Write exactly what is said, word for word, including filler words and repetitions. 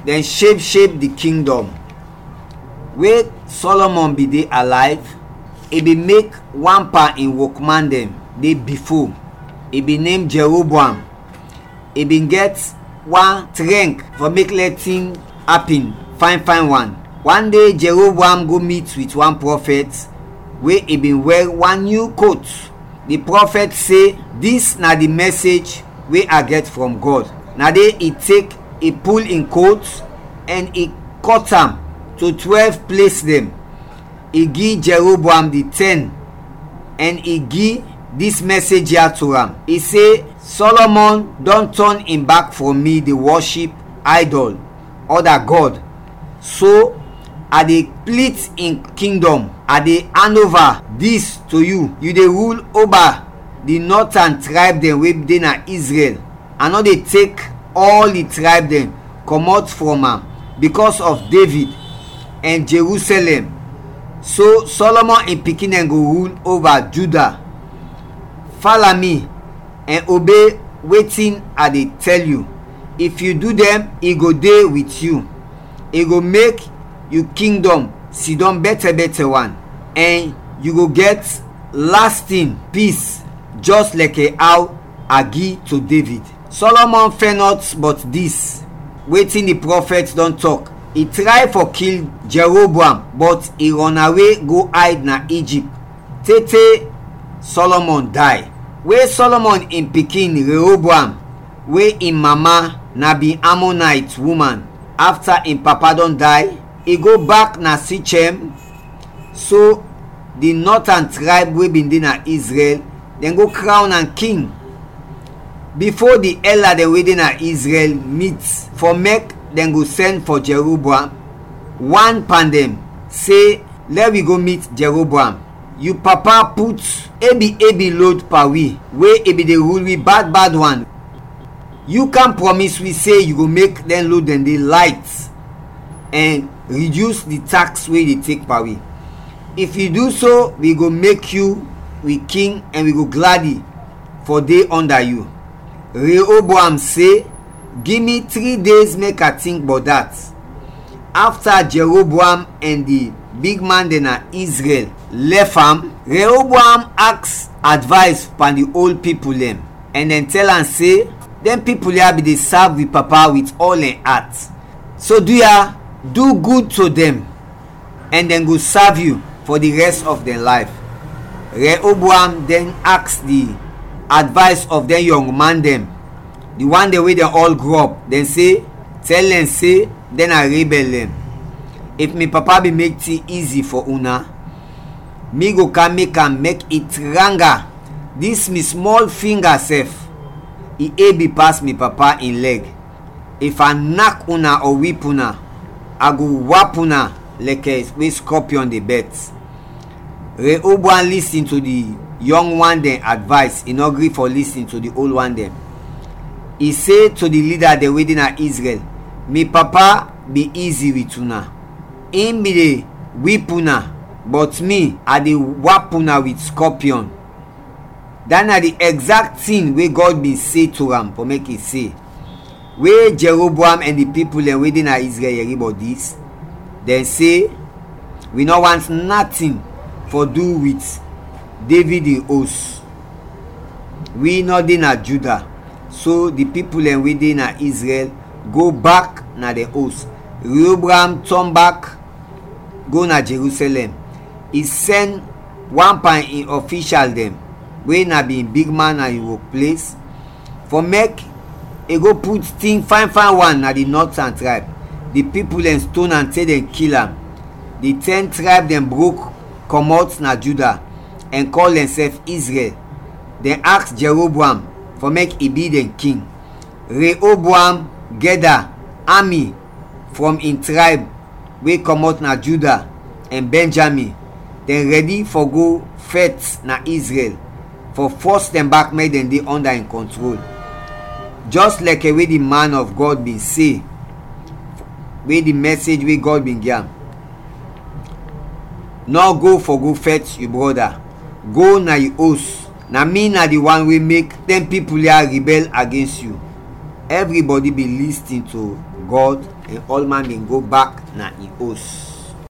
dem shape shape the kingdom. Wey Solomon be dey alive, e be make one part in workman dem dey before. E be name Jeroboam. E bin get one strength for make letting happen fine fine one. One day Jeroboam go meet with one prophet wey e bin wear one new coat. The prophet say, this na the message wey I get from God. Na dey e take e pull in coat and e cut am to twelve place dem. E give Jeroboam the ten and e give this message here to am. E say, Solomon don turn him back from me, dey worship idol, other god. So I dey split in kingdom. I dey hand over this to you. You dey rule over the northern tribe dem wey dey na Israel. I no dey take all the tribe dem comot from am because of David and Jerusalem. So Solomon and pikin dem go rule over Judah. Follow me and obey wetin I dey tell you. If you do them, e go dey with you. E go make you kingdom sidon better better one, and you go get lasting peace, just like how I give to David. Solomon fear not but this, wetin the prophets don talk. He try for kill Jeroboam, but he run away go hide na Egypt. Tete Solomon die. Wey Solomon in pikin Rehoboam, wey im mama na be Ammonite woman, after im papa don die, e go back na Sichem. So the northern tribe wey bin dey na Israel, dem go crown am king. Before the elder dem wey dey na Israel meet for make dem go send for Jeroboam, one pan dem say, let we go meet Jeroboam. You papa put ebi ebi load per we, wey e be dey rule we bad bad one. You can promise we say you go make them load dem dey light and reduce the tax wey dey take per we. If you do so, we go make you we king, and we go gladly for dey under you. Rehoboam say, give me three days make I think about that. After Jeroboam and the big man dem na Israel left am, Rehoboam ask advice from the old people dem, and then tell am say, them people here be dey serve with papa with all their heart. So do ya do good to them, and then go serve you for the rest of their life. Rehoboam then ask the advice of them young man them, the one the way they all grow up. Then say, tell them say, then I rebel them. If me papa be make it easy for una, me go can make am make it ranga. This me small finger self, e a be pass me papa in leg. If I knock una or whip una, I go whap una like a way scorpion the bet. Rehoboam listen to the young one then advice, he no gree for listen to the old one them. He say to the leader the wedding at Israel, me papa be easy with una. Him be the whip una, but me I the whap una with scorpion. That na the exact thing wey God be say to am for make it say. Where Jeroboam and the people and wedding at Israel hear about this, then say, we no want nothing for do with David the host. We not in a Judah. So the people and within a Israel go back na the host. Rehoboam turn back, go na Jerusalem. He send one pan in official them, wey na be big man na your place, for make e go put thing fine fine one na the northern tribe. The people and stone and say them kill am. The ten tribe them broke comot na Judah and call themselves Israel. Then ask Jeroboam for make he be them king. Rehoboam gather army from in tribe wey comot na Judah and Benjamin, then ready for go fight na Israel, for force them back, make them dey under in control. Just like a way the man of God been say, wey the message wey God been give. No go for go fetch your brother, go na your host. Na me na the one wey make them people here rebel against you. Everybody be listening to God and all man bin go back na in house.